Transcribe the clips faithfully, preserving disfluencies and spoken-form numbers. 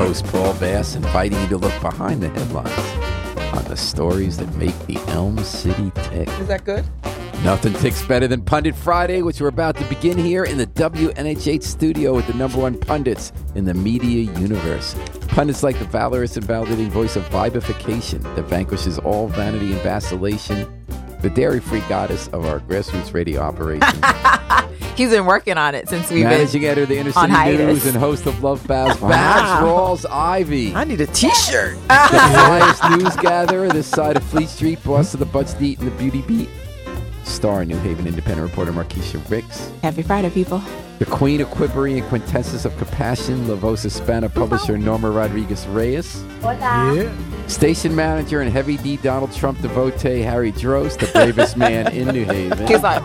host, Paul Bass, inviting you to look behind the headlines on the stories that make the Elm City tick. Is that good? Nothing ticks better than Pundit Friday, which we're about to begin here in the W N H H studio with the number one pundits in the media universe. Pundits like the valorous and validating voice of vibification that vanquishes all vanity and vacillation, the dairy-free goddess of our grassroots radio operation. He's been working on it since we've Managing been editor of the Inner on City hiatus. News and host of Love Babs, Wow. Babs Rawls Ivy. I need a T-shirt. The highest news gatherer this side of Fleet Street, boss of the Butts to Eat and the Beauty Beat. Star New Haven independent reporter Markeisha Ricks. Happy Friday, people. The queen of quipery and quintessence of compassion, La Voz Hispana publisher Norma Rodriguez Reyes. Yeah. Station manager and heavy D Donald Trump devotee Harry Drost, the bravest man in New Haven. He's like,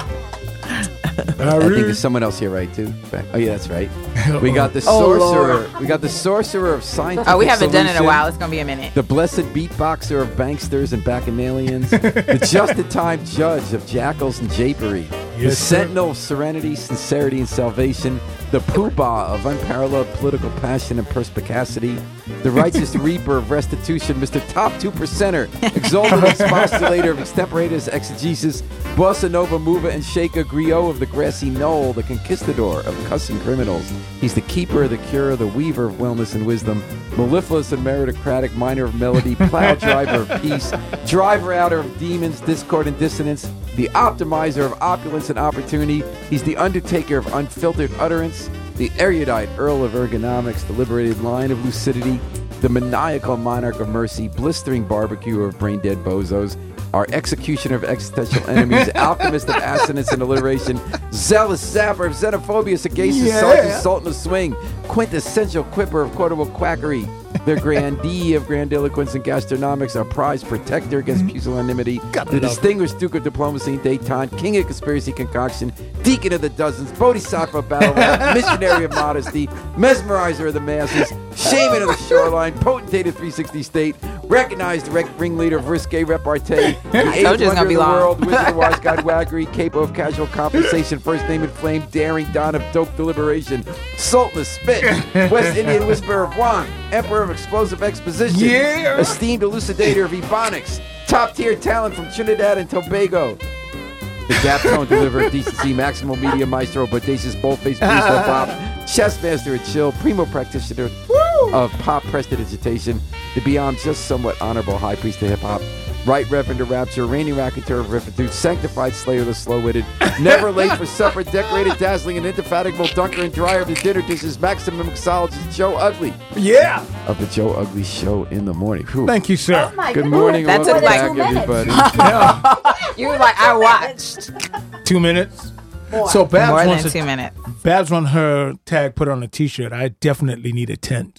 I think there's someone else here, right, too? Oh, yeah, that's right. We got the Oh, sorcerer. Lord. We got the sorcerer of scientific oh, we haven't done it in a solution. while. It's going to be a minute. The blessed beatboxer of banksters and bacchanalians. The just-in-time judge of jackals and japery. the Yes, sir. sentinel of serenity, sincerity, and salvation. The poobah of unparalleled political passion and perspicacity. The righteous reaper of restitution, Mister Top Two Percenter, exalted expostulator of extemporaneous exegesis, bossa nova mover and shaker griot of the grassy knoll, the conquistador of cussing criminals. He's the keeper of the cure, the weaver of wellness and wisdom, mellifluous and meritocratic miner of melody, plow driver of peace, driver outer of demons, discord and dissonance, the optimizer of opulence and opportunity. He's the undertaker of unfiltered utterance, the erudite earl of ergonomics, the liberated lion of lucidity, the maniacal monarch of mercy, blistering barbecue of brain-dead bozos, our executioner of existential enemies, alchemist of assonance and alliteration, zealous zapper of xenophobia, sagacious Yeah. sergeant, sultan of swing, quintessential quipper of quotable quackery, the grandee of grandiloquence and gastronomics, our prize protector against pusillanimity, Gotta the love distinguished duke of diplomacy and detente, king of conspiracy concoction, deacon of the dozens, bodhisattva of battle rap, missionary of modesty, mesmerizer of the masses, shaman of the shoreline, potentate of three sixty state, recognized rec- ringleader of risque repartee, the eighth Told you it's wonder gonna of be the long. world, wizard of wise god waggery, capo of casual conversation, first name in flame, daring don of dope deliberation, sultan of spit, West Indian whisperer of wine, emperor of explosive exposition, Yeah. esteemed elucidator of ebonics, top tier talent from Trinidad and Tobago. The gap tone deliverer of decency, maximal media maestro, bodacious bold-faced priest of pop, chess master of chill, primo practitioner of pop prestidigitation, the beyond just somewhat honorable high priest of hip-hop, right reverend of rapture, reigning racketeer of riffitude, sanctified slayer of the slow-witted, never late for supper, decorated, dazzling, and indefatigable dunker and dryer of the dinner dishes, maximum mixologist Joe Ugly Yeah. of the Joe Ugly Show in the morning. Whew. Thank you, sir. Good morning, That and took welcome like back, two everybody. Yeah. You were like, I watched. Two minutes. So Babs More wants than a, two minutes. Babs on her tag put on a T-shirt. I definitely need a tent.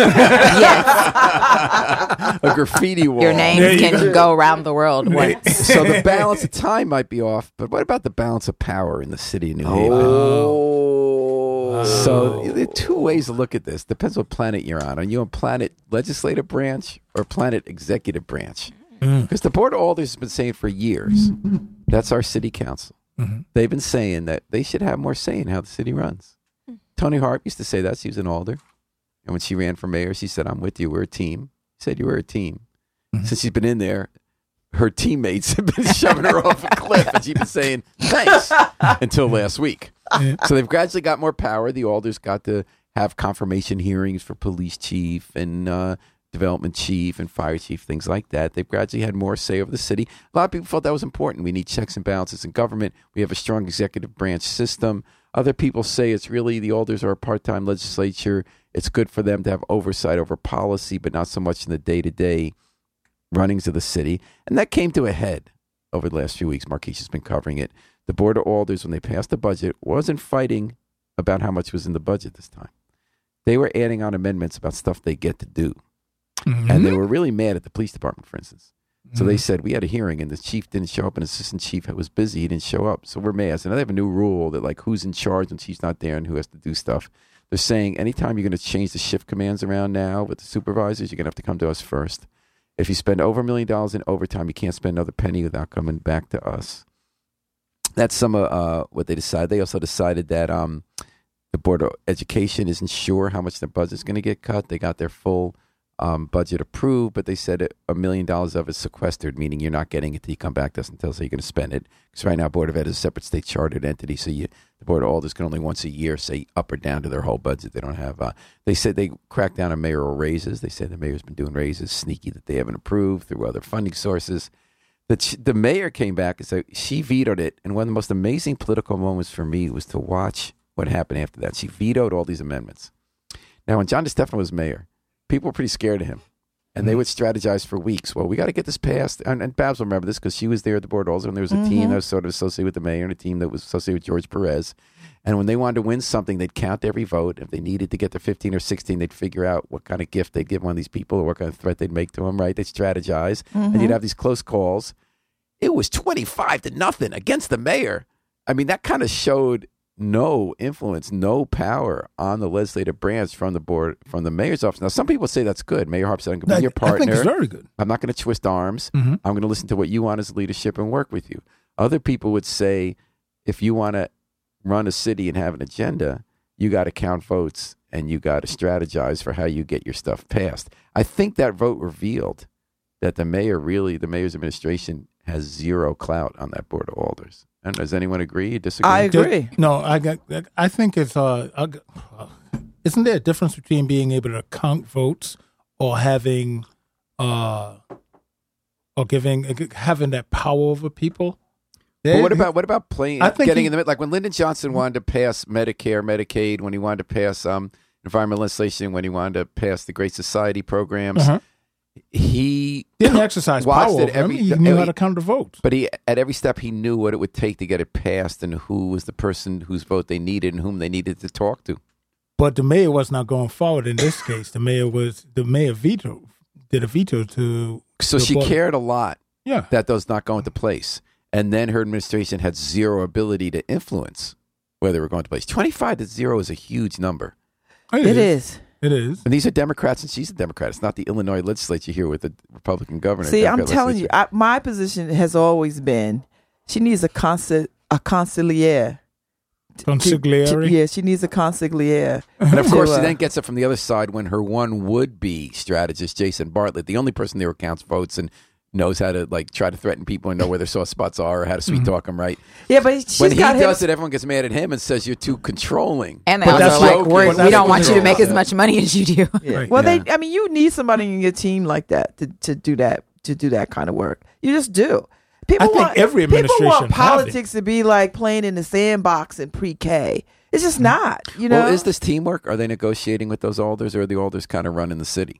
Yes. A graffiti wall. Your There names you can go. go around the world once. So the balance of time might be off, but what about the balance of power in the city of New Haven? Oh. So there are two ways to look at this. Depends what planet you're on. Are you on planet legislative branch or planet executive branch? Because the Board of Alders has been saying for years, that's our city council. Mm-hmm. They've been saying that they should have more say in how the city runs. Tony Hart used to say that. She was an alder. And when she ran for mayor, she said, I'm with you. We're a team. She said, you were a team. Mm-hmm. Since she's been in there, her teammates have been shoving her off a cliff. And she's been saying, thanks, until last week. Yeah. So they've gradually got more power. The alders got to have confirmation hearings for police chief and uh, development chief and fire chief, things like that. They've gradually had more say over the city. A lot of people felt that was important. We need checks and balances in government. We have a strong executive branch system. Other people say it's really the alders are a part-time legislature. It's good for them to have oversight over policy, but not so much in the day-to-day runnings of the city. And that came to a head over the last few weeks. Markeisha's been covering it. The Board of Alders, when they passed the budget, wasn't fighting about how much was in the budget this time. They were adding on amendments about stuff they get to do. Mm-hmm. And they were really mad at the police department, for instance. So Mm-hmm. they said, we had a hearing and the chief didn't show up and assistant chief was busy. He didn't show up. So we're mad. So now they have a new rule that like who's in charge when chief's not there and who has to do stuff. They're saying anytime you're going to change the shift commands around now with the supervisors, you're going to have to come to us first. If you spend over a million dollars in overtime, you can't spend another penny without coming back to us. That's some of uh, what they decided. They also decided that um, The Board of Education isn't sure how much their budget's going to get cut. They got their full um, budget approved, but they said a million dollars of it's sequestered, meaning you're not getting it till you come back to us and tell us how you're going to spend it. Because right now, Board of Ed is a separate state chartered entity, so you, the Board of Alders can only once a year say up or down to their whole budget. They don't have. Uh, they said they cracked down on mayoral raises. They said the mayor's been doing raises sneaky that they haven't approved through other funding sources. The, the mayor came back and said she vetoed it, and one of the most amazing political moments for me was to watch what happened after that. She vetoed all these amendments. Now, when John DeStefano was mayor, people were pretty scared of him, and they would strategize for weeks. Well, we got to get this passed. And, and Babs will remember this because she was there at the board also, and there was a mm-hmm. team that was sort of associated with the mayor and a team that was associated with George Perez. And when they wanted to win something, they'd count every vote. If they needed to get to fifteen or sixteen, they'd figure out what kind of gift they'd give one of these people or what kind of threat they'd make to them, right? They'd strategize, mm-hmm. and you'd have these close calls. It was twenty-five to nothing against the mayor. I mean, that kind of showed no influence, no power on the legislative branch from the board, from the mayor's office. Now, some people say that's good. Mayor Harp said, I'm going to be your partner. I think it's very good. I'm not going to twist arms. Mm-hmm. I'm going to listen to what you want as leadership and work with you. Other people would say, if you want to run a city and have an agenda, you got to count votes and you got to strategize for how you get your stuff passed. I think that vote revealed that the mayor really, the mayor's administration has zero clout on that board of alders. And does anyone agree? Disagree? I agree. No, I got. I think it's. Uh, I, isn't there a difference between being able to count votes or having, uh, or giving having that power over people? But what about what about playing? I think getting he, in the mid, like when Lyndon Johnson wanted to pass Medicare, Medicaid, when he wanted to pass um, environmental legislation, when he wanted to pass the Great Society programs. Uh-huh. He didn't exercise power over every, him. He knew how to count the votes. But he, at every step, he knew what it would take to get it passed and who was the person whose vote they needed and whom they needed to talk to. But the mayor was not going forward in this case. The mayor was the mayor veto did a veto to. So she board. cared a lot. Yeah, that does not go into place, and then her administration had zero ability to influence whether it were going to place. Twenty-five to zero is a huge number. It, it is. is. It is. And these are Democrats, and she's a Democrat. It's not the Illinois legislature here with the Republican governor. See, Democrat I'm telling you, I, my position has always been she needs a consi- a consigliere. Consigliere? To, to, yeah, she needs a consigliere. And of course, to, uh, she then gets it from the other side when her one would-be strategist, Jason Bartlett, the only person there who counts votes and knows how to like try to threaten people and know where their soft spots are or how to sweet Mm-hmm. talk them, right? Yeah, but she's when he got does him. it, everyone gets mad at him and says you're too controlling. And But they're that's like, what- we're, but we that's don't what want you to they're make all as much money as you do. Yeah. Right. Well, Yeah. they. I mean, you need somebody in your team like that to, to do that to do that kind of work. You just do. People I think want every people administration want have politics to be like playing in the sandbox in pre-K. It's just not. You know. Well, is this teamwork? Are they negotiating with those alders, or are the alders kind of running the city?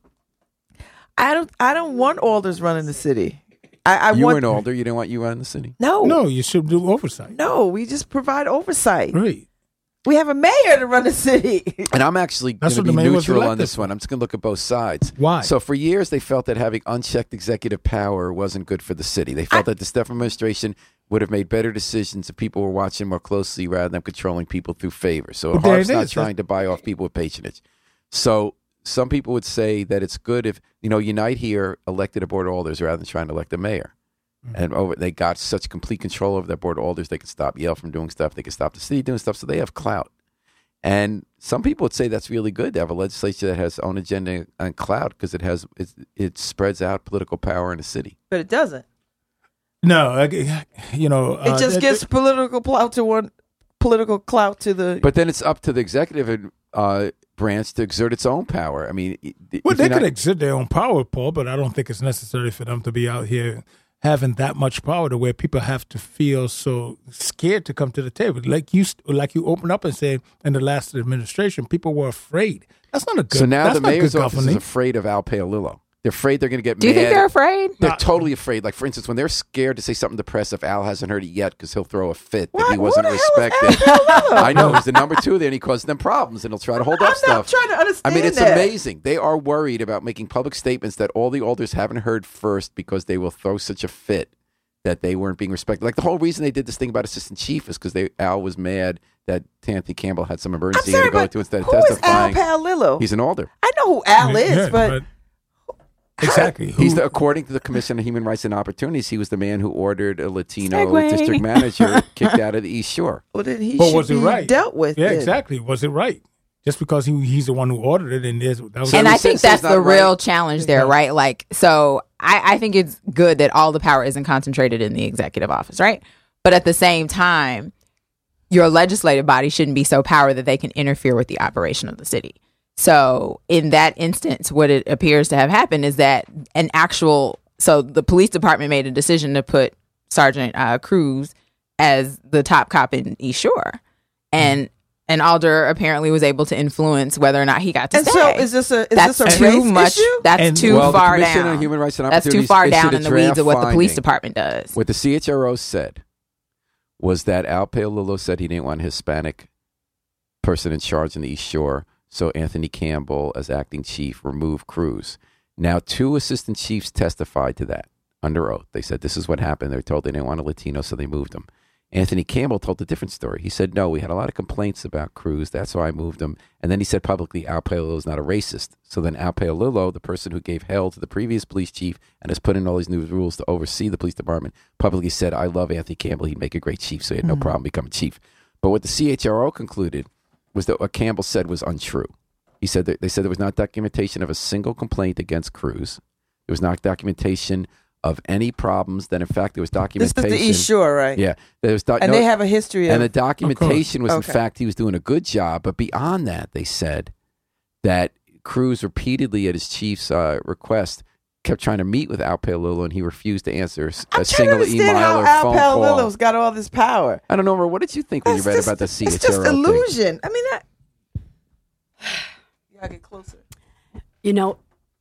I don't. I don't want alders running the city. I, I you want were an alder. You didn't want you running the city. no, No, you should do oversight. no. We just provide oversight. Right. We have a mayor to run the city. And I'm actually going That's to what be the mayor was neutral on elected this one. I'm just going to look at both sides. Why? So for years, they felt that having unchecked executive power wasn't good for the city. They felt I- that the Stephan administration would have made better decisions if people were watching more closely rather than controlling people through favor. So Well, there Harp's it not is. trying to buy off people with patronage. So some people would say that it's good if, you know, Unite here elected a board of alders rather than trying to elect a mayor. Mm-hmm. And over, they got such complete control over their board of alders. They could stop Yale from doing stuff. They could stop the city doing stuff. So they have clout. And some people would say that's really good to have a legislature that has own agenda and clout because it has it, it spreads out political power in the city. But it doesn't. No, I- you know. It uh, just that- gives political clout to one political clout to the. But then it's up to the executive uh, branch to exert its own power. I mean, Well, if they you're could not- exert their own power, Paul, but I don't think it's necessary for them to be out here having that much power to where people have to feel so scared to come to the table. Like you, like you opened up and said in the last administration, people were afraid. That's not a good. so now that's the not mayor's good office is governing. afraid of Al Paolillo. They're afraid they're going to get Do you mad. think they're afraid? They're Nah. totally afraid. Like, for instance, when they're scared to say something to press if Al hasn't heard it yet because he'll throw a fit that What? he wasn't Who the hell is respected. Al Paolillo? I know. He's the number two there, and he causes them problems, and he'll try to hold I'm up stuff. not trying to I understand. mean, it's that. amazing. They are worried about making public statements that all the alders haven't heard first because they will throw such a fit that they weren't being respected. Like the whole reason they did this thing about assistant chief is because they Al was mad that Timothy Campbell had some I'm emergency he sorry, had to go but to instead of who is Al testifying. Paolillo? He's an alder. I know who Al Yeah, is, yeah, but Exactly. He's Who- the, according to the Commission on Human Rights and Opportunities, he was the man who ordered a Latino Segue. district manager kicked out of the East Shore. Well, then he But should was it be right? dealt with. yeah, then. exactly. Was it right? Just because he he's the one who ordered it, and there's that was So And he I says think it's that's not the real right. challenge there, right? Like, so I, I think it's good that all the power isn't concentrated in the executive office, right? But at the same time, your legislative body shouldn't be so powerful that they can interfere with the operation of the city. So in that instance, what it appears to have happened is that an actual, so the police department made a decision to put Sergeant uh, Cruz as the top cop in East Shore. And and Alder apparently was able to influence whether or not he got to And stay. so, is this a is That's this a too race much. issue? That's And- too well, far the Commission down. on Human Rights and That's too Opportunities far issued down a in the weeds draft of what the police finding. department does. What the C H R O said was that Al Paolillo said he didn't want a Hispanic person in charge in the East Shore, so Anthony Campbell, as acting chief, removed Cruz. Now, two assistant chiefs testified to that under oath. They said this is what happened. They were told they didn't want a Latino, so they moved him. Anthony Campbell told a different story. He said, no, we had a lot of complaints about Cruz. That's why I moved him. And then he said publicly, Al Paolillo is not a racist. So then Al Paolillo, the person who gave hell to the previous police chief and has put in all these new rules to oversee the police department, publicly said, I love Anthony Campbell. He'd make a great chief, so he had no problem becoming chief. But what the C H R O concluded was that what Campbell said was untrue. He said that they said there was not documentation of a single complaint against Cruz. There was not documentation of any problems. That in fact there was This documentation. is the East Shore, right? Yeah, there was doc- And no- they have a history of. and the documentation was, in Okay. fact, he was doing a good job. But beyond that, they said that Cruz repeatedly, at his chief's uh, request, kept trying to meet with Al Paolillo, and he refused to answer s- a I'm trying to single understand email how or Al phone call. Paolillo's got all this power. I don't know, Ro, what did you think when That's you read just- about the C H R O It's just thing? illusion. I mean, that. You gotta get closer. You know,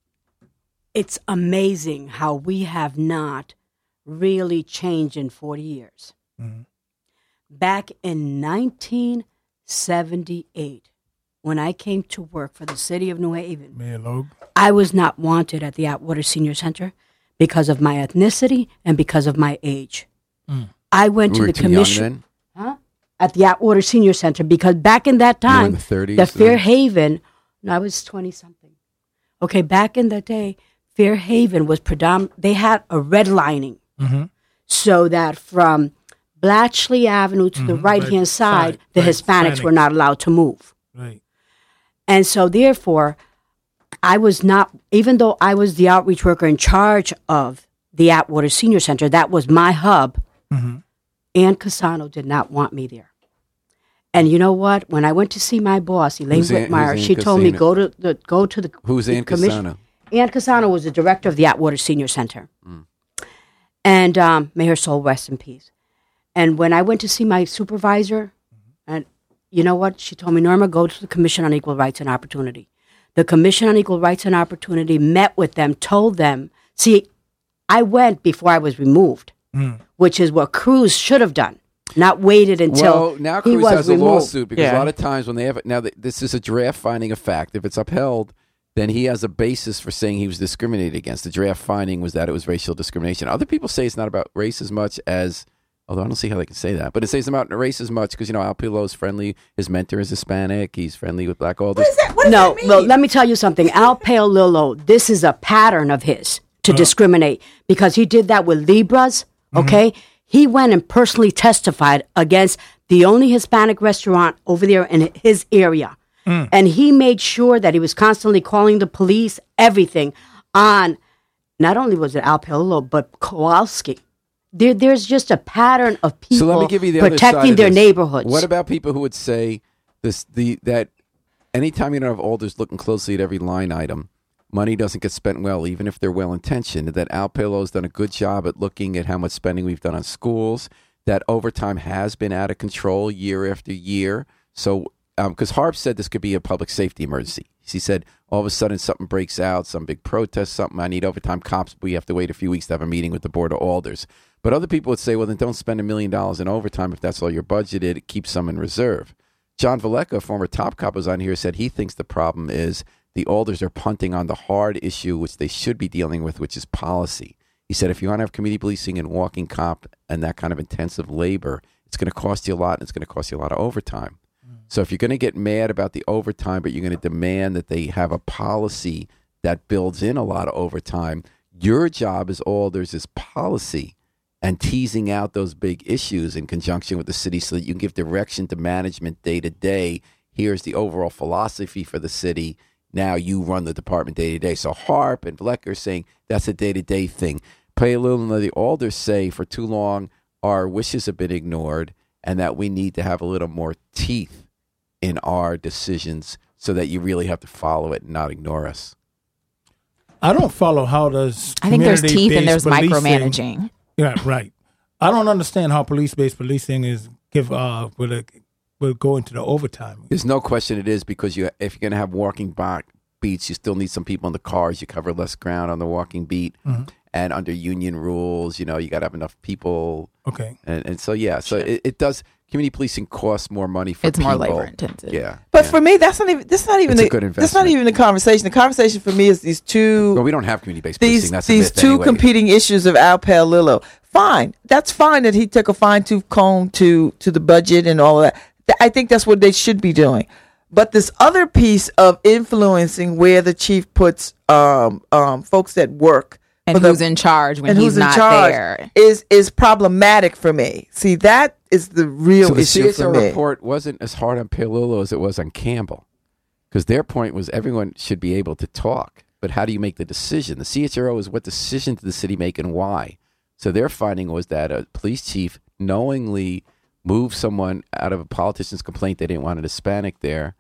it's amazing how we have not really changed in forty years. Mhm. Back in nineteen seventy-eight, when I came to work for the city of New Haven, Mayor Logue. I was not wanted at the Atwater Senior Center because of my ethnicity and because of my age. Mm. I went You to were the too young commission then? huh? at the Atwater Senior Center because back in that You were in time, the thirties? the then? Fairhaven, no, I was twenty something. Okay, back in the day, Fairhaven was predominant. They had a redlining Mm-hmm. so that from Blatchley Avenue to the Mhm, right hand right side, side, the right, Hispanics were Hispanics. not allowed to move. Right. And so, therefore, I was not, even though I was the outreach worker in charge of the Atwater Senior Center, that was my hub, Mm-hmm. Ann Casano did not want me there. And you know what? When I went to see my boss, Elaine Who's Ann- Whitmire, who's Ann she told me Casano? go to the go to the Who's the Ann commission- Casano? Ann Casano was the director of the Atwater Senior Center, Mm. and um, may her soul rest in peace. And when I went to see my supervisor, and you know what? She told me, Norma, go to the Commission on Equal Rights and Opportunity. The Commission on Equal Rights and Opportunity met with them, told them, see, I went before I was removed, Mm. which is what Cruz should have done, not waited until Well, now he Cruz was has a removed. lawsuit because a Yeah. lot of times when they have now th- this is a draft finding of fact. If it's upheld, then he has a basis for saying he was discriminated against. The draft finding was that it was racial discrimination. Other people say it's not about race as much as, although I don't see how they can say that, but it says about race as much because you know Al Paolillo is friendly. His mentor is Hispanic. He's friendly with black alders. What is that? What does No, that mean? well, let me tell you something. Al Paolillo, this is a pattern of his to discriminate because he did that with Libras, okay? He went and personally testified against the only Hispanic restaurant over there in his area. And he made sure that he was constantly calling the police, everything on, not only was it Al Paolillo, but Kowalski. There, there's just a pattern of people So let me give you the other side protecting of their this. neighborhoods. What about people who would say this the that anytime you don't have alders looking closely at every line item, money doesn't get spent well, even if they're well intentioned. That Al Paolillo's done a good job at looking at how much spending we've done on schools. That overtime has been out of control year after year. So because um, Harp said this could be a public safety emergency. He said all of a sudden something breaks out, some big protest, something. I need overtime cops. We have to wait a few weeks to have a meeting with the board of alders. But other people would say, well, then don't spend a million dollars in overtime if that's all you're budgeted. Keep some in reserve. John Valleca, former top cop, was on here, said he thinks the problem is the alders are punting on the hard issue, which they should be dealing with, which is policy. He said if you want to have community policing and walking cop and that kind of intensive labor, it's going to cost you a lot, and it's going to cost you a lot of overtime. So if you're going to get mad about the overtime, but you're going to demand that they have a policy that builds in a lot of overtime. Your job is all there's this policy and teasing out those big issues in conjunction with the city so that you can give direction to management day to day. Here's the overall philosophy for the city. Now you run the department day to day. So Harp and Vlecker are saying that's a day to day thing. Paleologist and the alders say for too long our wishes have been ignored and that we need to have a little more teeth in our decisions so that you really have to follow it and not ignore us. I don't follow how does I think there's teeth and there's policing- micromanaging. Yeah, right. I don't understand how police-based policing is give uh will it, will go into the overtime. There's no question it is because you if you're going to have walking back beats, you still need some people in the cars. You cover less ground on the walking beat. Mm-hmm. And under union rules, you know, you got to have enough people. Okay. And, and so, yeah, so it, it does, community policing costs more money for it's people. It's more labor intensive. Yeah. But yeah. for me, that's not even, that's not even, It's the, a good that's not investment. even the conversation. The conversation for me is these two, Well, we don't have community-based these, policing. That's these a myth two anyway. competing issues of Al Paolillo. Fine. That's fine that he took a fine-tooth comb to, to the budget and all of that. Th- I think that's what they should be doing. But this other piece of influencing where the chief puts um, um, folks that work And for who's the, in charge when and he's who's in not charge there. is is problematic for me. See, that is the real So the issue C H R for me. report wasn't as hard on Paolillo as it was on Campbell, because their point was everyone should be able to talk, but how do you make the decision? The C H R O is what decision did the city make and why? So their finding was that a police chief knowingly moved someone out of a politician's complaint they didn't want a Hispanic there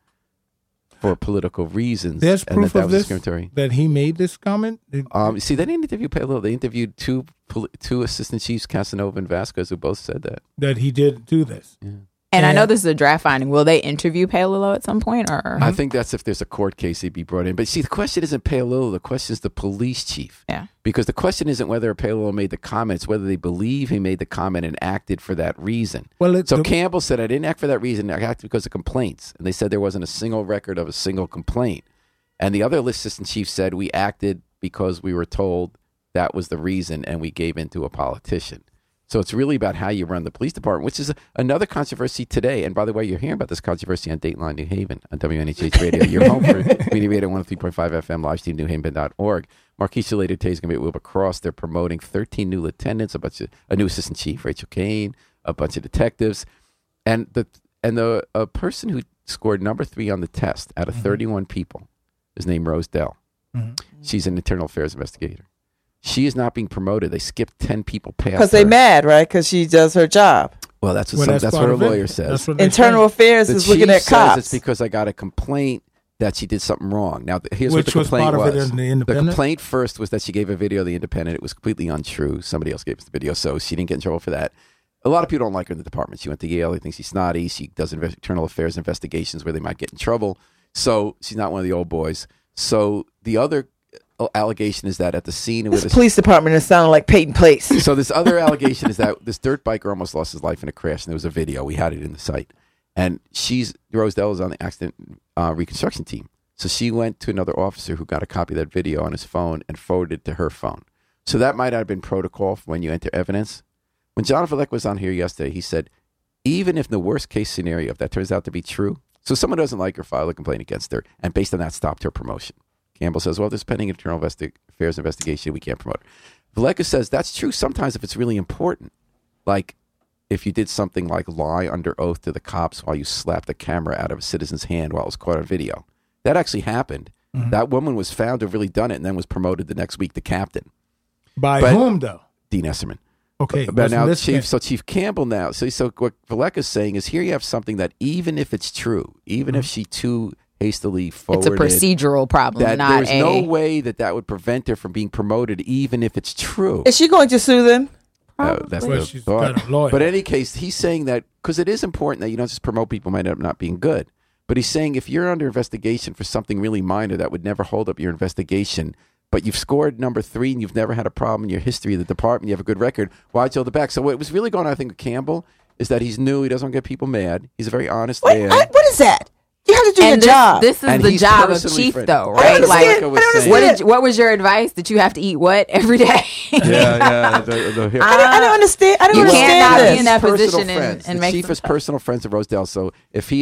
for political reasons. There's and proof that, that of was this discriminatory. that he made this comment. It- Um, see, they didn't interview Paolillo. They interviewed two poli- two assistant chiefs, Casanova and Vasquez, who both said that. that he did do this. And I know And- this is a draft finding. Will they interview Paolillo at some point? Or I think that's if there's a court case, he'd be brought in. But see, the question isn't Paolillo. The question is the police chief. Yeah. Because the question isn't whether Paolillo made the comments, whether they believe he made the comment and acted for that reason. Well, it, So the- Campbell said, I didn't act for that reason. I acted because of complaints. And they said there wasn't a single record of a single complaint. And the other assistant chief said, we acted because we were told that was the reason and we gave in to a politician. So it's really about how you run the police department, which is a, another controversy today. And by the way, you're hearing about this controversy on Dateline New Haven on W N H H Radio. You're home for Community Radio one oh three point five F M, live stream new haven dot org. Marquisha later today is going to be at Wilbur Cross. They're promoting thirteen new lieutenants, a bunch of a new assistant chief, Rachel Kane, a bunch of detectives, and the and the a person who scored number three on the test out of Mm-hmm. thirty-one people is named Rose Dell. Mhm. She's an internal affairs investigator. She is not being promoted. They skipped ten people past Because they her. mad, right? Because she does her job. Well, that's what well, some, that's that's part what her of it. lawyer says. That's what they Internal say. Affairs The is looking chief at says cops. it's because I got a complaint that she did something wrong. Now, th- here's what Which the was complaint part of it was. in The The Independent? complaint first was that she gave a video of The Independent. It was completely untrue. Somebody else gave us the video, so she didn't get in trouble for that. A lot of people don't like her in the department. She went to Yale. They think she's snotty. She does inve- internal affairs investigations where they might get in trouble. So she's not one of the old boys. So the other uh, allegation is that at the scene where This this police department is sounding like Peyton Place. so this other allegation is that this dirt biker almost lost his life in a crash, and there was a video. We had it in the site, and she's Rosedale is on the accident uh, reconstruction team. So she went to another officer who got a copy of that video on his phone and forwarded it to her phone. So that might have been protocol for when you enter evidence. When Jonathan Leck was on here yesterday, he said, even if the worst case scenario, if that turns out to be true, so someone doesn't like her, file a complaint against her, and based on that, stopped her promotion. Campbell says, well, there's pending internal investi- affairs investigation. We can't promote her. Villeca says that's true sometimes if it's really important. Like if you did something like lie under oath to the cops while you slapped the camera out of a citizen's hand while it was caught on video. That actually happened. Mm-hmm. That woman was found to have really done it and then was promoted the next week to captain. By But- whom, though? Dean Esserman. Okay. But now, this Chief, case- so Chief Campbell now, so, so what Villeca's saying is here you have something that even if it's true, even mm-hmm. if she too hastily forwarded. It's a procedural problem, that not there's a... no way that that would prevent her from being promoted, even if it's true. Is she going to sue them? Uh, that's Well, the she's thought. got a lawyer. But in any case, he's saying that because it is important that you don't just promote people who might end up not being good. But he's saying if you're under investigation for something really minor that would never hold up your investigation, but you've scored number three and you've never had a problem in your history of the department, you have a good record, why hold it back? So what was really going on, I think, with Campbell is that he's new. He doesn't get people mad. He's a very honest Wait, man. I, what is that? You have to do and your this, job. this is And the he's job of personally chief, friend- though, I right? understand. Like, I don't understand. what did what was your advice? That you have to eat what every day? yeah, yeah. The, the, here- I, don't, I don't understand. I don't You understand cannot this. be in that Personal position and- friends. and the make chief some is stuff. personal friends of Rosedale. So if he had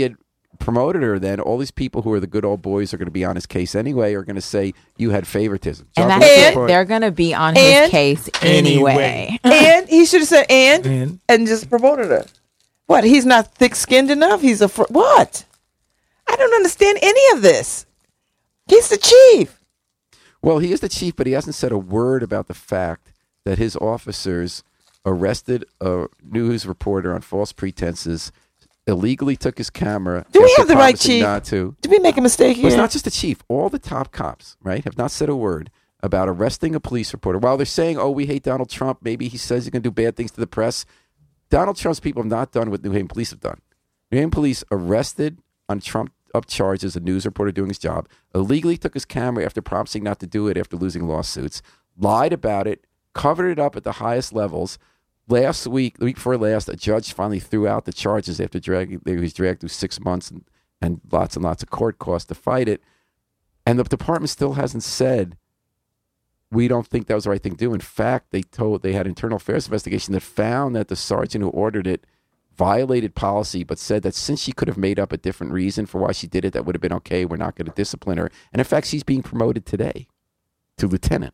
promoted her, then all these people who are the good old boys are going to be on his case anyway, are going to say you had favoritism. And John that's Belushi- it. They're going to be on And- his case Anyway. anyway. And he should have said and, And- and just promoted her. What? He's not thick-skinned enough? He's a fr- what? I don't understand any of this. He's the chief. Well, he is the chief, but he hasn't said a word about the fact that his officers arrested a news reporter on false pretenses, illegally took his camera. Do we after have the right promising chief? Not to. Did we make a mistake But here? it's not just the chief. All the top cops, right, have not said a word about arresting a police reporter. While they're saying, oh, we hate Donald Trump, maybe he says he's going to do bad things to the press. Donald Trump's people have not done what New Haven police have done. New Haven police arrested on Trump up charges a news reporter doing his job, illegally took his camera after promising not to do it after losing lawsuits, lied about it, covered it up at the highest levels. Last week, the week before last, a judge finally threw out the charges after dragging, he was dragged through six months and, and lots and lots of court costs to fight it. And the department still hasn't said, we don't think that was the right thing to do. In fact, they told they had internal affairs investigation that found that the sergeant who ordered it violated policy, but said that since she could have made up a different reason for why she did it, that would have been okay. We're not going to discipline her. And in fact, she's being promoted today to lieutenant.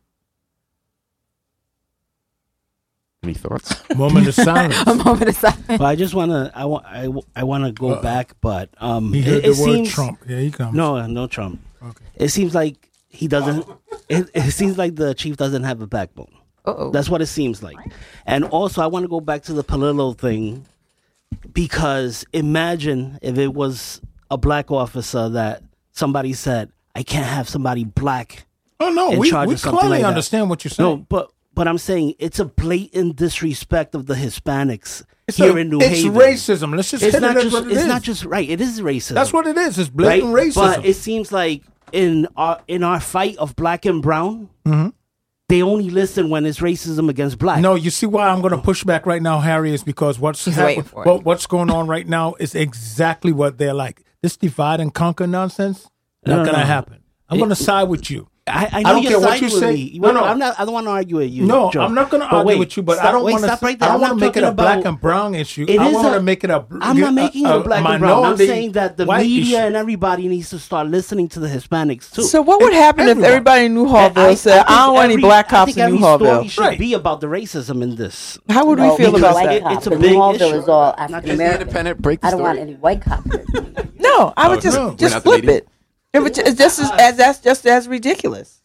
Any thoughts? Moment of silence. A moment of silence. But I just want to, I want, I, I want to go Uh-oh. back, but um, He it, heard it the word seems Trump. Here he comes. no, no Trump. Okay. It seems like he doesn't. It, it seems like the chief doesn't have a backbone. Uh-oh. That's what it seems like. And also, I want to go back to the Palillo thing, because imagine if it was a black officer that somebody said, I can't have somebody black. Oh, no. in We, charge we of something clearly like that. understand what you're No, saying. but but I'm saying it's a blatant disrespect of the Hispanics It's, here a- in New it's Haven. racism. Let's just It's hit not it as just. what it It's is. not just right. It is racism. That's what it is. It's right? blatant racism. But it seems like in our in our fight of black and brown, Mm-hmm. they only listen when it's racism against black. No, you see why I'm going to push back right now, Harry, is because what's He's hap- waiting for it. what, what's going on right now is exactly what they're like. This divide and conquer nonsense, not No, going to no. happen. I'm It- going to side with you. I, I I know don't you're care what siding you with say. me. No, no. I'm not. I don't want to argue with you. No, Joe. I'm not going to But argue wait, with you, but stop, I don't wait, want to. stop right there. I I'm don't want not to make it a talking black about- and brown issue. It I is want a- to make it a. I'm not making it a black and brown. I'm minority saying that the white media issue. and everybody needs to start listening to the Hispanics too. So what would happen if everyone. everybody in New I- Hallville said, think I don't want any every- black I cops think in New every story Hallville? should Right. be about the racism in this. How would we No, feel because about white that? cops It's a in big Hallville issue. is all Not African just As the American. independent, break the I don't story. want any white cops. No, I would Oh, just no. We're just not the flip media? it. It would ju- it's just as, as that's just as ridiculous.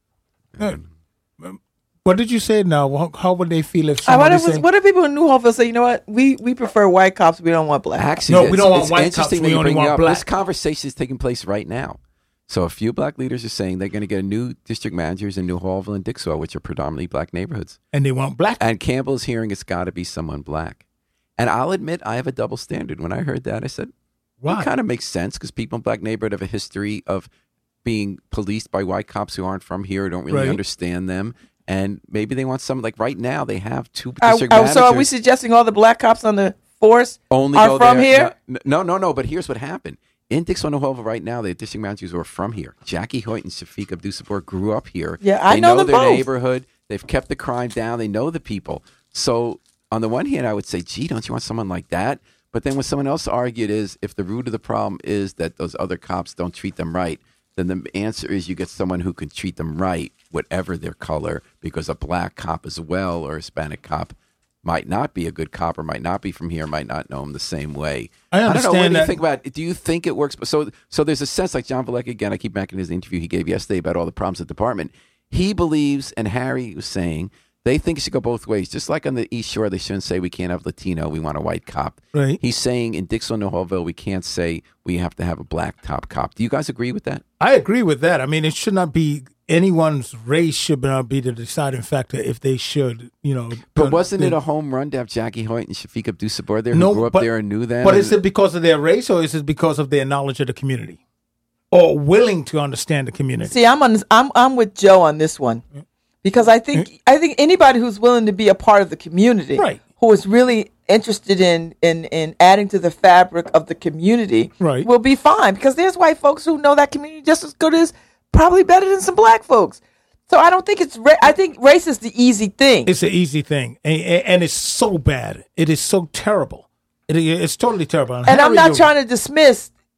What did you say now? How, how would they feel if Uh, what, somebody if, said, what if people in New Hallville say, you know what, we, we prefer white cops, we don't want black cops? Actually, No, we it's- don't want it's white interesting cops, that we you only bring want up. black. This conversation is taking place right now. So a few black leaders are saying they're going to get a new district managers in New Hallville and Dixwell, which are predominantly black neighborhoods. and they want black? And Campbell is hearing it's got to be someone black. And I'll admit I have a double standard. When I heard that, I said, Why? it kind of makes sense because people in black neighborhood have a history of being policed by white cops who aren't from here, don't really Right. understand them. And maybe they want some, like right now, they have two Are- district are- managers. so are we suggesting all the black cops on the force only are go from there. here? No, no, no, no. But here's what happened. In Dixon, Oklahoma, right now, the district managers who are from here. Jackie Hoyt and Shafiq Abdul-Sabur grew up here. Yeah, I they know them their both. neighborhood. They've kept the crime down. They know the people. So on the one hand, I would say, gee, don't you want someone like that? But then what someone else argued is if the root of the problem is that those other cops don't treat them right, then the answer is you get someone who can treat them right, whatever their color, because a black cop as well or a Hispanic cop might not be a good cop or might not be from here, might not know him the same way. I don't know. What understand do you that- think about it? Do you think it works? So, so there's a sense like John Valletta, again, I keep back in his interview he gave yesterday about all the problems at the department. He believes, and Harry was saying, they think it should go both ways. Just like on the East Shore, they shouldn't say we can't have Latino, we want a white cop. Right. He's saying in Dixon, New Hallville, we can't say we have to have a black top cop. Do you guys agree with that? I agree with that. I mean, it should not be anyone's race should not be the deciding factor if they should, you know. But wasn't they- it a home run to have Jackie Hoyt and Shafiq Abdul-Sabur there who No, grew up but- there and knew them? But and- is it because of their race or is it because of their knowledge of the community? Or willing to understand the community? See, I'm on. I'm I'm with Joe on this one because I think I think anybody who's willing to be a part of the community, Right. who is really interested in in in adding to the fabric of the community, Right. will be fine because there's white folks who know that community just as good as, probably better than some black folks. So I don't think it's. Ra- I think race is the easy thing. It's an easy thing. And, and and it's so bad. It is so terrible. It, it's totally terrible. And I'm Harry, not you're- trying to dismiss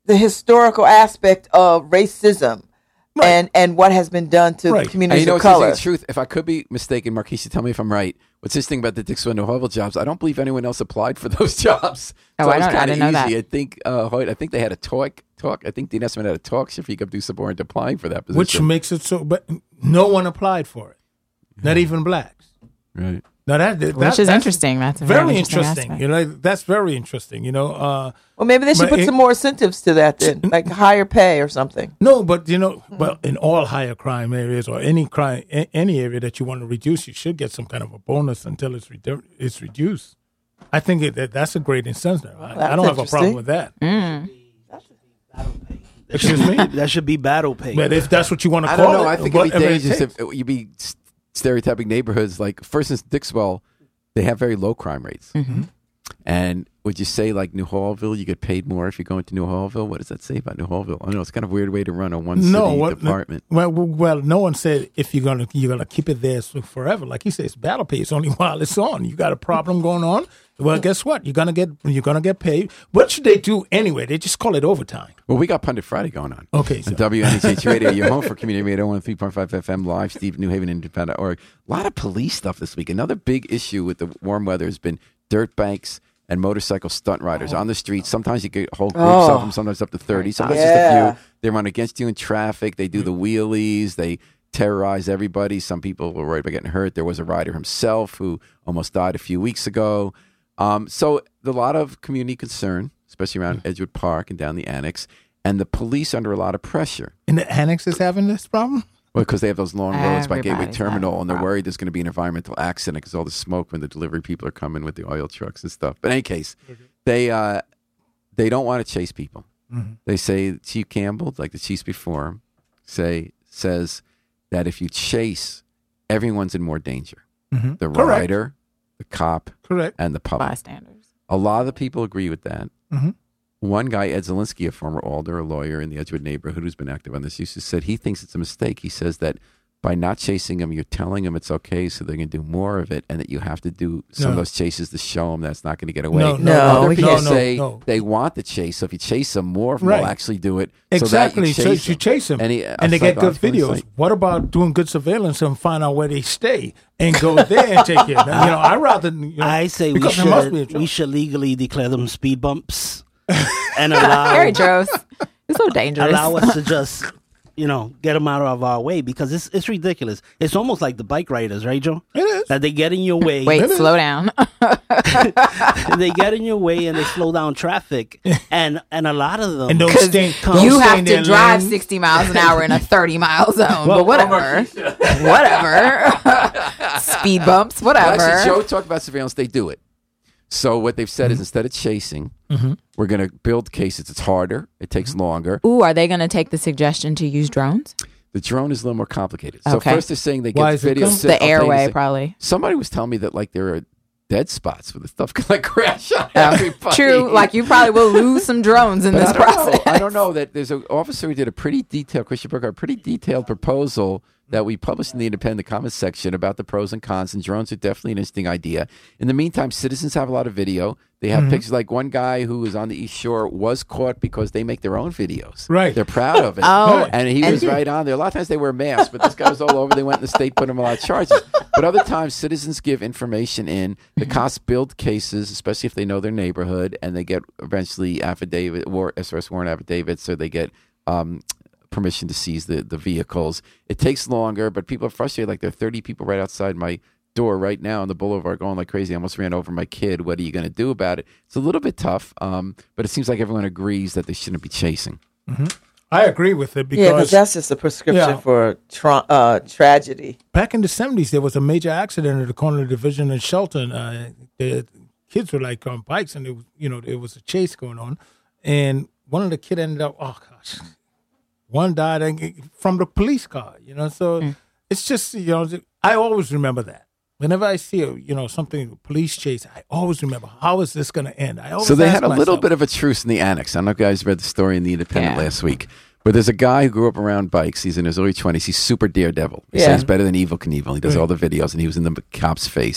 the historical aspect of racism Right. and, and what has been done to Right. the And communities you know, of it's interesting, color. the truth. If I could be mistaken, Marquise, tell me if I'm right. What's interesting about the Dixon and New Harville jobs? I don't believe anyone else applied for those jobs. Oh, so I it was don't- I kinda didn't know that. easy. I think uh, Hoyt. I think they had a talk. Talk. I think Dean Esmond had a talk. So if you could do some more into applying for that position, Which makes it so, but no one applied for it, not even blacks. right. Now that, that Which is that's interesting. That's a very very interesting. aspect. You know, that's very interesting. You know, uh, Well, maybe they should But put it- some more incentives to that then, like higher pay or something. no, but you know, well, in all higher crime areas or any crime, a- any area that you want to reduce, you should get some kind of a bonus until it's redu- it's reduced. I think it, that that's a great incentive. I, I that's don't have a problem interesting. with that. Mm. Excuse me. That should be battle pay. But if that's what you want to I call don't know. it, I think it'd be whatever it dangerous takes. if you'd be s- stereotyping neighborhoods like, for instance, Dixwell. They have very low crime rates. Mm-hmm. And would you say like New Hallville, you get paid more if you go into New Hallville? What does that say about New Hallville? I don't know. It's kind of a weird way to run a one city no, what, department. Well, well, well, no one said if you're gonna you're gonna keep it there so forever. Like he says, battle pay. It's only while it's on. You got a problem going on. Well, guess what? You're gonna get you're gonna get paid. What should they do anyway? They just call it overtime. Well, we got Pundit Friday going on. Okay, so On W N H H Radio, your home for community radio, one oh three point five F M, live, Steve, New Haven, Independent org. A lot of police stuff this week. Another big issue with the warm weather has been dirt bikes and motorcycle stunt riders on the streets. Sometimes you get whole groups Oh. of them, sometimes up to thirty, sometimes Yeah. just a few. They run against you in traffic. They do the wheelies. They terrorize everybody. Some people were worried about getting hurt. There was a rider himself who almost died a few weeks ago. Um, so a lot of community concern, especially around Edgewood Park and down the Annex, and the police under a lot of pressure. and the annex is having this problem. Well, because they have those long roads by Gateway Everybody's Terminal, having and they're a worried there's going to be an environmental accident because all the smoke when the delivery people are coming with the oil trucks and stuff. But in any case, they uh, they don't want to chase people. Mm-hmm. They say Chief Campbell, like the chiefs before him, say says that if you chase, everyone's in more danger. Mhm. The Correct. rider, the cop, Correct. and the public. Bystanders. A lot of the people agree with that. Mhm. One guy, Ed Zielinski, a former alder, a lawyer in the Edgewood neighborhood who's been active on this issue, said he thinks it's a mistake. He says that by not chasing them, you're telling them it's okay, so they're going to do more of it, and that you have to do some of No. those chases to show them that's not going to get away. No, No, Other we people can't. no, say no. they want the chase, so if you chase them, more of them Right. will actually do it. Exactly. So So, that you chase you them. chase them, And and, he- a they get good psychological videos. insight. What about doing good surveillance and find out where they stay and go there and take it? You know, I rather. You know, I say we because there must should be a we trouble. should legally declare them speed bumps and allow Very gross. It's so dangerous. allow us to just you know get them out of our way because it's it's ridiculous. It's almost like the bike riders, right, Joe? It is. That they get in your way. Wait, slow down. They get in your way and they slow down traffic, and and a lot of them. And don't stay. Come- don't You stay have in to their drive lane. sixty miles an hour in a thirty mile zone. Well, but whatever. whatever. Speed bumps, Well, whatever. actually, Joe talked about surveillance. They do it. So what they've said is instead of chasing, we're going to build cases. It's harder. It takes longer. Ooh, are they going to take the suggestion to use drones? The drone is a little more complicated. So Okay. first they're saying they get Why is it video. com- sit- The I'll tell you airway, this. probably. Somebody was telling me that like there are dead spots where the stuff can like crash on Oh, everybody. true. Like you probably will lose some drones in But this I don't process. know. I don't know that there's an officer who did a pretty detailed, Christian Burkhardt, a pretty detailed proposal that we published in the Independent comments section about the pros and cons, and drones are definitely an interesting idea. In the meantime, citizens have a lot of video. They have pictures. Like one guy who was on the East Shore was caught because they make their own videos. Right. They're proud of it. Oh, and he and- was right on there. A lot of times they wear masks, but this guy was all over. They went in the state, put him a lot of charges. But other times, citizens give information in. The cops build cases, especially if they know their neighborhood, and they get eventually affidavit or S R S warrant affidavits, so they get um, permission to seize the, the vehicles. It takes longer, but people are frustrated. Like there are thirty people right outside my door right now on the boulevard going like crazy. I almost ran over my kid. What are you going to do about it? It's a little bit tough, um, but it seems like everyone agrees that they shouldn't be chasing. I agree with it Yeah, because because that's just a prescription Yeah. for tra- uh, tragedy. back in the seventies there was a major accident at the corner division in Shelton. Uh, the kids were like on bikes, and it was, you know, there was a chase going on, and one of the kid ended up. Oh gosh, one died and- from the police car. You know, so it's just you know I always remember that. Whenever I see a, you know something police chase, I always remember how is this going to end. I always So they ask had a little myself, bit of a truce in the Annex. I don't know if you guys read the story in the Independent Yeah. last week. But there's a guy who grew up around bikes. He's in his early twenties. He's super daredevil. He Yeah. says he's better than Evil Knievel. He does Right. all the videos, and he was in the cop's face.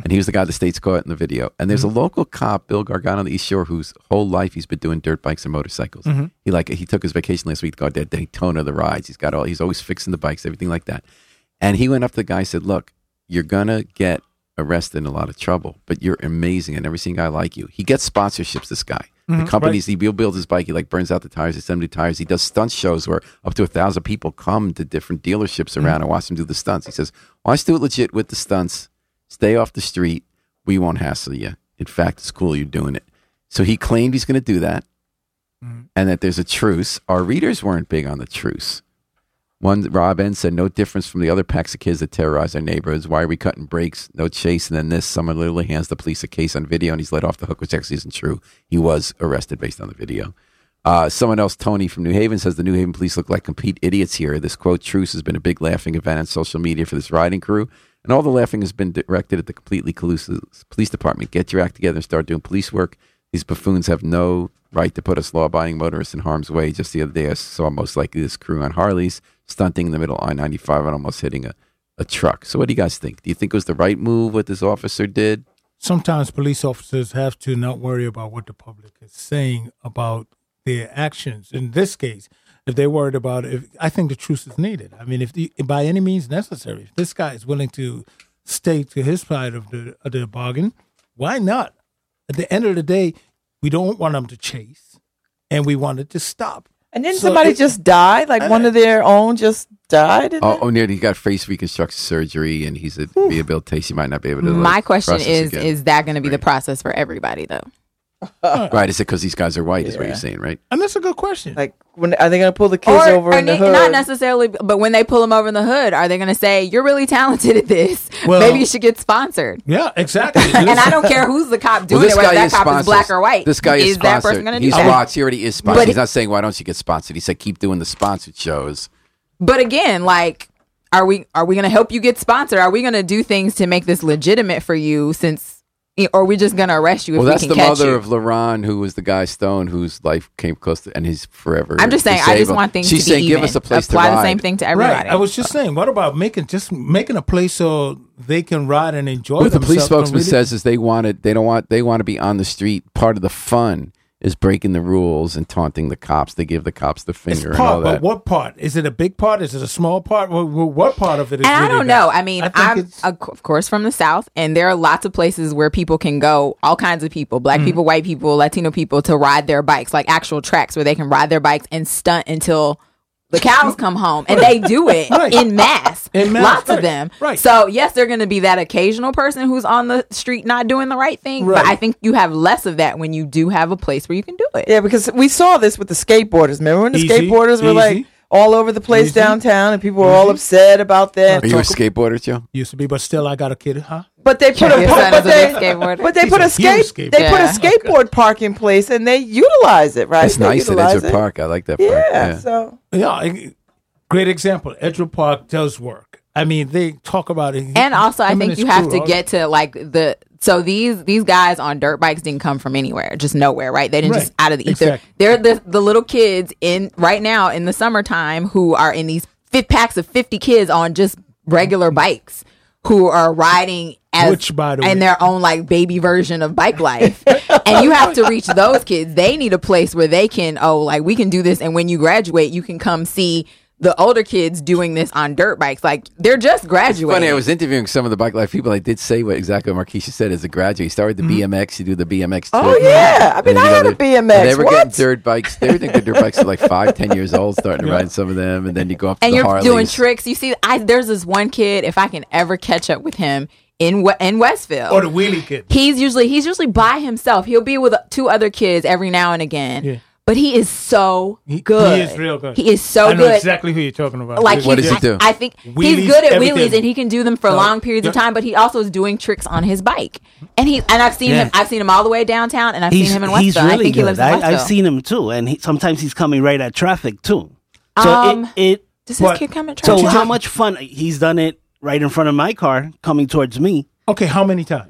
And he was the guy the state's caught in the video. And there's Mm-hmm. a local cop, Bill Gargano on the East Shore, whose whole life he's been doing dirt bikes and motorcycles. Mm-hmm. He like he took his vacation last week to go to Daytona, the rides. He's got all he's always fixing the bikes, everything like that. And he went up to the guy and said, "Look, you're gonna get arrested in a lot of trouble, but you're amazing. I've never seen a guy like you." He gets sponsorships, this guy. Mhm, the companies, right. he builds his bike, he like burns out the tires, he sends them tires. He does stunt shows where up to a thousand people come to different dealerships around and watch him do the stunts. He says, "Watch do it legit with the stunts. Stay off the street. We won't hassle you. In fact, it's cool you're doing it." So he claimed he's going to do that Mhm. and that there's a truce. Our readers weren't big on the truce. One, Rob N said, "No difference from the other packs of kids that terrorize our neighborhoods. Why are we cutting brakes? No chase." And then this, someone literally hands the police a case on video and he's let off the hook, which actually isn't true. He was arrested based on the video. Uh, someone else, Tony from New Haven, says the New Haven police look like complete idiots here. This, quote, truce has been a big laughing event on social media for this riding crew. And all the laughing has been directed at the completely collusive police department. Get your act together and start doing police work. These buffoons have no right to put us law-abiding motorists in harm's way. Just the other day, I saw most likely this crew on Harleys stunting in the middle of I ninety-five and almost hitting a, a truck. So what do you guys think? Do you think it was the right move what this officer did? Sometimes police officers have to not worry about what the public is saying about their actions. In this case, if they're worried about it, if, I think the truce is needed. I mean, if, the, if by any means necessary, if this guy is willing to stay to his side of the of the bargain, why not? At the end of the day, we don't want them to chase, and we want it to stop. And then So somebody it- just died, like one of their own just died. Oh, oh near he got face reconstruction surgery and he's at rehabilitation. He might not be able to. My like, question process is: again. is that going to be the Right. process for everybody, though? Right? Is it because these guys are white? Is what Yeah. you're saying, right? And that's a good question. Like, when are they going to pull the kids over in the ne- hood? not necessarily, but when they pull them over in the hood, are they going to say, "You're really talented at this. Well- Maybe you should get sponsored"? Yeah, exactly. And I don't care who's the cop doing Well, this it, whether guy that is cop sponsored. is black or white. This guy is, is that sponsored. person going to do He's that? watched. He already is sponsored. But He's he- not saying why don't you get sponsored. He said keep doing the sponsored shows. But again, like, are we are we going to help you get sponsored? Are we going to do things to make this legitimate for you? Since, or are we just going to arrest you if Well, we that's can the catch mother you? of LaRon, who was the guy Stone, whose life came close to, and he's forever. I'm just saying, I just disabled. want things She's to be saying, even. give us a place Apply to the ride. same thing to everybody. Right. I was just saying, what about making just making a place so they can ride and enjoy What the police themselves and spokesman really- says is they want it. They don't want. They want to be on the street. Part of the fun is breaking the rules and taunting the cops. They give the cops the It's finger and part, all but that. what part? Is it a big part? Is it a small part? What, what part of it is And I really don't that? know. I mean, I think I'm it's- of of course from the South, and there are lots of places where people can go, all kinds of people, black Mm-hmm. people, white people, Latino people, to ride their bikes, like actual tracks where they can ride their bikes and stunt until the cows come home, and they do it Right. in mass. In mass, Lots right, of them. right. So yes, they're going to be that occasional person who's on the street not doing the right thing, Right. but I think you have less of that when you do have a place where you can do it. Yeah, because we saw this with the skateboarders. Remember when the Easy, skateboarders were like easy. all over the place Easy. downtown, and people were all upset about that. Are you a skateboarder, Joe? Used to be, but still, I got a kid, huh? But they put a Your but son is a they, big skateboarder. but they He's put a a skate huge they put a skateboarder. skateboard parking place and they utilize it, right? That's They nice at utilize Edgewood it. Park. I like that park. Yeah, Yeah. so Yeah, I- great example. Edgewood Park does work. I mean, they talk about it. And also, I Him and think his you have crew to are- get to like the. So these these guys on dirt bikes didn't come from anywhere, just nowhere, right? They didn't Right. just out of the ether. Exactly. They're the the little kids in right now in the summertime who are in these fit packs of fifty kids on just regular bikes who are riding as Which, by the in way- their own like baby version of bike life. And you have to reach those kids. They need a place where they can, oh, like we can do this, and when you graduate, you can come see the older kids doing this on dirt bikes. Like they're just graduating. Funny, I was interviewing some of the bike life people. I did say what exactly what Markeisha said as a graduate. He started the B M X. You do the B M X. Oh, too. yeah. I mean, And, I you know, had a they- B M X. They were What? getting dirt bikes. They were getting dirt bikes at like five, ten years old, starting to ride some of them, and then you go up to and the you're Harleys. doing tricks. You see, I there's this one kid. If I can ever catch up with him in We- in Westfield, Or the wheelie kid. he's usually he's usually by himself. He'll be with two other kids every now and again. Yeah. But he is so He, good. he is real good. He is so I know good. exactly who you're talking about. Like What he's- does he do? I, I think Wheelies, he's good at everything. wheelies, and he can do them for So, long periods of yeah. time. But he also is doing tricks on his bike, and he and I've seen Yeah. him. I've seen him all the way downtown, and I've He's, seen him in he's Westville. really I think good. he lives in I, Westville. I've seen him too, and he, sometimes he's coming right at traffic too. So Um, it, it Does this But- kid come at so traffic? how much fun he's done it right in front of my car coming towards me. Okay, how many times?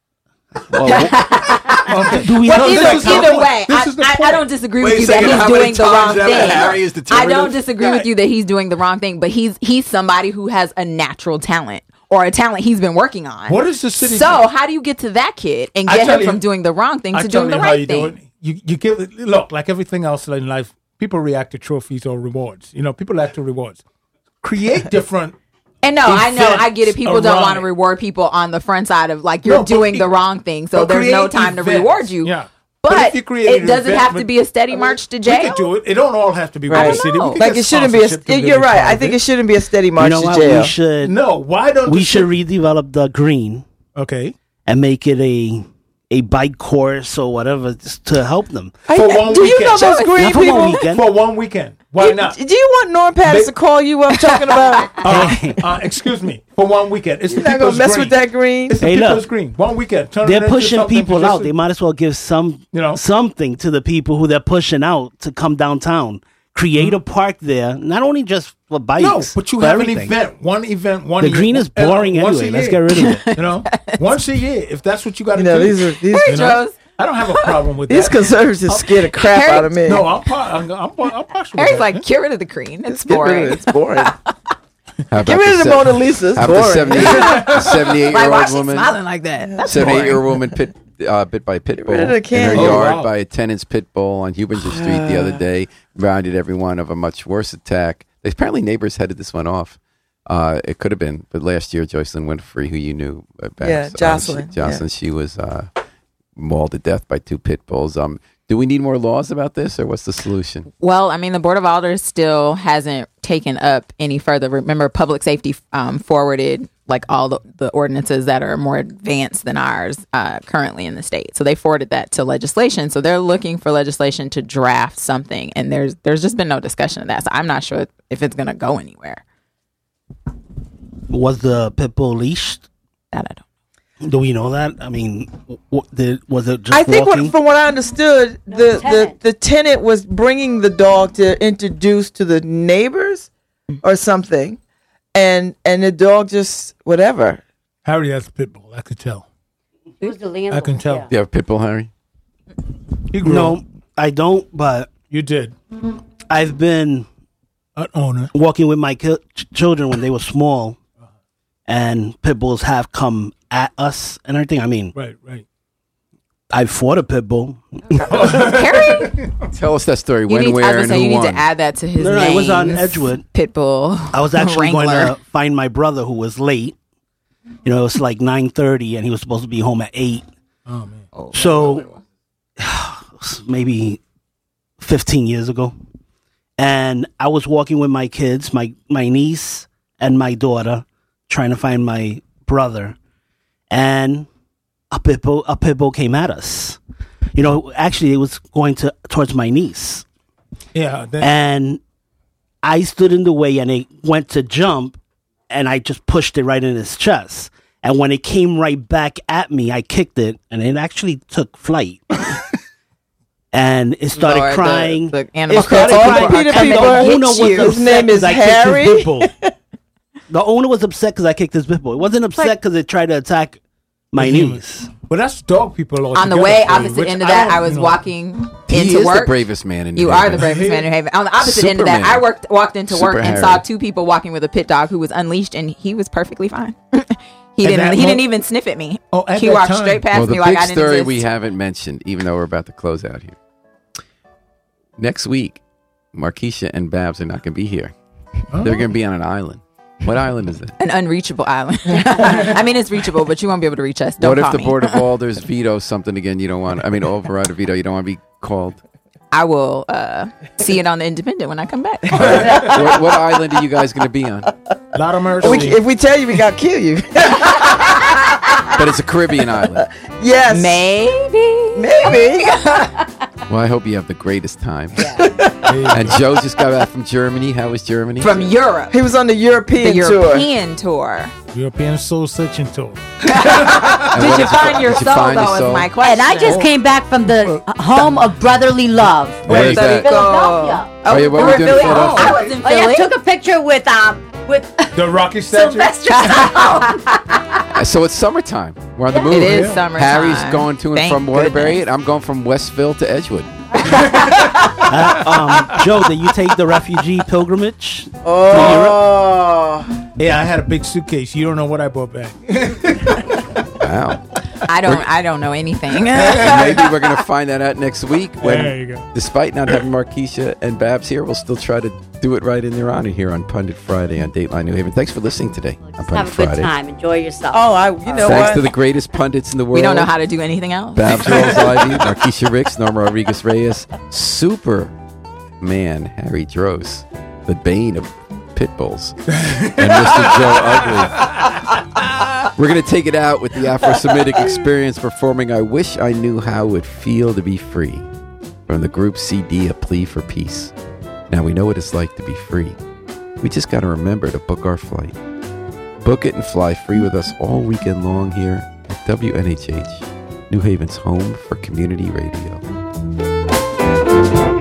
Well, Okay. do we Well, know this either, is the either point. way, This I, is the I, I point. don't disagree Wait with a you second, that how he's many doing the times wrong that thing. Harry is I determinative? don't disagree with you that he's doing the wrong thing, but he's he's somebody who has a natural talent. or a talent he's been working on. What is the city So do? how do you get to that kid and I get tell him you- from doing the wrong thing I to tell doing the you how right you do thing? it. You you give it look like everything else in life. People react to trophies or rewards. You know, people react to rewards. Create different. And no, I know, I get it. People don't around want to it. reward people on the front side of like you're No, but doing it- the wrong thing, so but there's no create time to events. reward you. Yeah. But, if you create it an doesn't event have to with- be a steady march to jail. We could do it. It don't all have to be Right. with the city. We could Like get it shouldn't be. sponsorship to A, really you're right. part I of think it. it shouldn't be a steady march You know to what? jail. We should. No, why don't We the should city- redevelop the green Okay. and make it a a bike course or whatever just to help them. I- For one do you weekend. know those Sure. green Not for one people? weekend. For one weekend. Why not? Do you want Norm Pattis They- to call you up talking about? Uh, uh, excuse me. For one weekend. It's You're the not gonna people's mess green. with that green. It's the Hey, look. people's green. One weekend. Turn it They're into pushing something people for out. just- They might as well give some You know? something to the people who they're pushing out to come downtown. Create a park there, not only just for bikes. No, but you for have everything. an event, one event, one The year. green is Uh, boring once anyway. a Let's year. get rid of it. You know, once a year, if that's what you got to You know, do. these are these, you know? Joe's. I don't have a problem with these that. conservatives scare the crap Harry- out of me. No, I'm part. I'm, I'm, part- I'm partial. with Harry's that. like, get rid of the green. It's Get rid boring. of it. It's boring. How about Get rid of the se- Mona Lisa. It's How about the boring. seventy-eight the seventy-eight Like, year why old she woman? smiling like that? That's seventy-eight year boring. old woman pit, uh, bit by a pit bull rid of the in her candy. Oh, yard wow. by a ten inch pit bull on Hubinger Street the other day. Reminded everyone of a much worse attack. Apparently, neighbors headed this one off. Uh, it could have been, but last year, Jocelyn Winfrey, who you knew, uh, back, Yeah, uh, she- Jocelyn, Jocelyn, she was uh, mauled to death by two pit bulls. Um, do we need more laws about this, or what's the solution? Well, I mean, the Board of Alders still hasn't taken up any further. Remember, public safety um, forwarded like all the, the ordinances that are more advanced than ours uh, currently in the state. So they forwarded that to legislation. So they're looking for legislation to draft something, and there's there's just been no discussion of that. So I'm not sure if it's going to go anywhere. Was the pit bull leashed? That I don't. Do we know that? I mean, w- did, was it just I think walking? what, from what I understood, the, the, tenant. the tenant was bringing the dog to introduce to the neighbors or something, and and the dog just whatever. Harry has a pit bull. I could tell. Who's the landlord? I can tell. Yeah. You have a pit bull, Harry? He grew up. no, I don't. But You did. I've been An owner. walking with my ki- ch- children when they were small, and pit bulls have come at us and everything. I mean, Right, right. I fought a pit bull. Harry, Tell us that story. you When, need, I was where, gonna and say who you need won. to add that to his No, no, name. it was on Edgewood. Pitbull. I was actually going Wrangler. to find my brother who was late. You know, it was like nine thirty, and he was supposed to be home at eight. Oh man. So maybe fifteen years ago, and I was walking with my kids, my my niece and my daughter, trying to find my brother, and a pit bull, a pit bull came at us. You know, actually, it was going to towards my niece, Yeah. That, and I stood in the way, and it went to jump, and I just pushed it right in his chest. And when it came right back at me, I kicked it, and it actually took flight. And it started Lord, the- crying. the animal It started all the crying. Peter And the people- owner was His upset name is 'cause I kicked Harry? his pit bull. The owner was upset because I kicked his pit bull. It wasn't upset because it tried to attack my The human. niece. but that's dog people all On the together way for you, opposite which end of that, don't, I was you know, walking He into is work. the bravest man in New You are the Haven. bravest man in New Haven. On the opposite end of that, Superman. I worked walked into Super work and Harry. saw two people walking with a pit dog who was unleashed, and he was perfectly fine. he At didn't. that He mo- didn't even sniff at me. Oh, at he that walked time. straight past Well, the me like big I didn't story exist. we haven't mentioned, even though we're about to close out here. Next week, Markeisha and Babs are not going to be here. Oh. They're going to be on an island. What island is it? An unreachable island. I mean, it's reachable, but you won't be able to reach us. Don't what if call the me. Board of Alders vetoes something again you don't want? I mean, override a veto you don't want to be called. I will uh, see it on the Independent when I come back. what, what island are you guys going to be on? A lot of mercy. We, if we tell you, we got to kill you. But it's a Caribbean island. Yes, Maybe. maybe. Well, I hope you have the greatest time. And Joe just got back from Germany. How was Germany? From Europe. He was on the The European tour. European tour. European soul searching tour. And Did what you find your did you soul, find your though, soul? is my question. And I just came back from the home of brotherly love. Where is that? Philadelphia. Oh, yeah, what were we're you doing in Philly? Philadelphia? I was in Oh, yeah, Philly. I took a picture with um with The Rocky statue. Sylvester Stallone. Uh, So it's summertime. We're on the move. It is summertime. Harry's going to and Thank from Waterbury, goodness. and I'm going from Westville to Edgewood. Uh, um, Joe, did you take the refugee pilgrimage? Oh, Yeah, I had a big suitcase. You don't know what I brought back. Wow. I don't. I don't know anything. Maybe we're going to find that out next week when, There you go. despite not having Markeisha and Babs here, we'll still try to do it right in their honor here on Pundit Friday on Dateline New Haven. Thanks for listening today on Just Pundit have a good Friday. time. Enjoy yourself. Oh, I. You know Thanks what? to the greatest pundits in the world. We don't know how to do anything else. Babs Rawls-Ivy, Markeisha Ricks, Norma Rodriguez-Reyes, Super Man Harry Dross, the bane of pit bulls, and Mister Joe Ugly. We're going to take it out with the Afro-Semitic Experience performing I Wish I Knew How It Would Feel to Be Free from the group C D, A Plea for Peace. Now we know what it's like to be free. We just got to remember to book our flight. Book it and fly free with us all weekend long here at W N H H, New Haven's home for community radio.